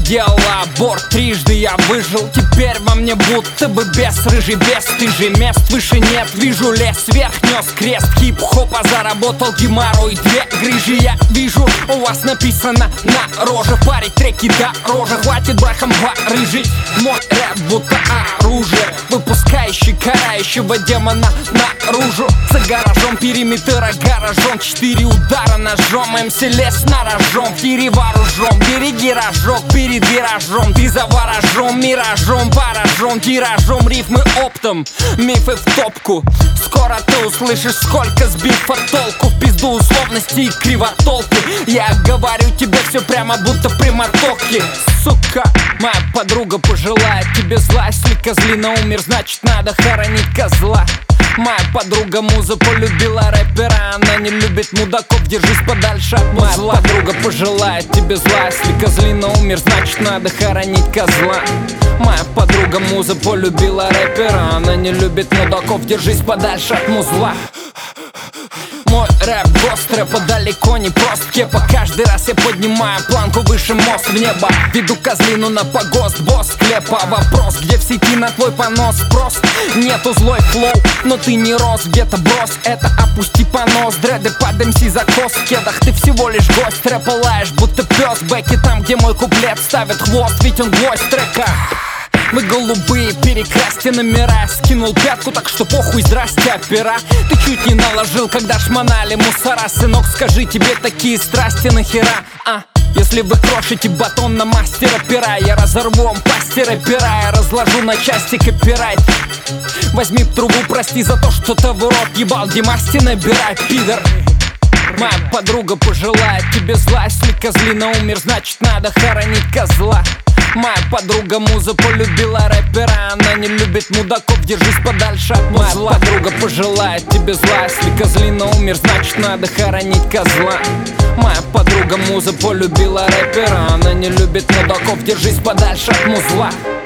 сделала аборт, трижды я выжил. Теперь во мне будто бы бес, рыжий бес. Ты же мест выше нет, вижу лес, вверх нес крест. Хип-хопа заработал геморрой, две грыжи я вижу. У вас написано на роже, парить треки дороже. Хватит брахом рыжий, мой рэп будто оружие, выпускающий карающего демона наружу. За гаражом периметра гаражом, 4 удара ножом. МС лес на рожом, в тире вооружен. Береги рожок перед виражом. Ты заворожен миражом, поражен тиражом. Рифмы оптом, мифы в топку. Скоро ты услышишь, сколько сбив от толку. В пизду условности и кривотолки. Я говорю тебе все прямо, будто при мотоке. Сука, моя подруга пожелает тебе зла. Если козлина умер, значит надо хоронить козла. Моя подруга муза полюбила рэпера. Она не любит мудаков, держись подальше от музла. Моя подруга пожелает тебе зла. Если козлина умер, значит надо хоронить козла. Моя подруга муза полюбила рэпера. Она не любит мудаков, держись подальше от музла. Мой рэп гост, рэпа далеко не прост. Кепа, каждый раз я поднимаю планку выше, мост в небо. Веду козлину на погост, босс клепа. Вопрос, где в сети на твой понос спрос? Нету злой флоу, но ты не рос. Где-то брось это, опусти понос. Дреды под МС закос в кедах, ты всего лишь гость. Рэпа лаешь, будто пес. Бэки там, где мой куплет ставит хвост, ведь он гвоздь трека. Вы голубые, перекрасьте номера. Скинул пятку, так что похуй, здрасте, опера. Ты чуть не наложил, когда шмонали мусора. Сынок, скажи, тебе такие страсти нахера, а? Если вы крошите батон на мастера пера, я разорву вам пастера пера. Я разложу на части копирайт. Возьми трубу, прости за то, что ты в рот ебал. Димасти набирай, пидор. Моя подруга пожелает тебе зла. Если козлина умер, значит надо хоронить козла. Моя подруга муза полюбила рэпера. Она не любит мудаков, держись подальше от музла. Моя подруга пожелает тебе зла. Если козлина умер, значит надо хоронить козла. Моя подруга муза полюбила рэпера. Она не любит мудаков, держись подальше от музла.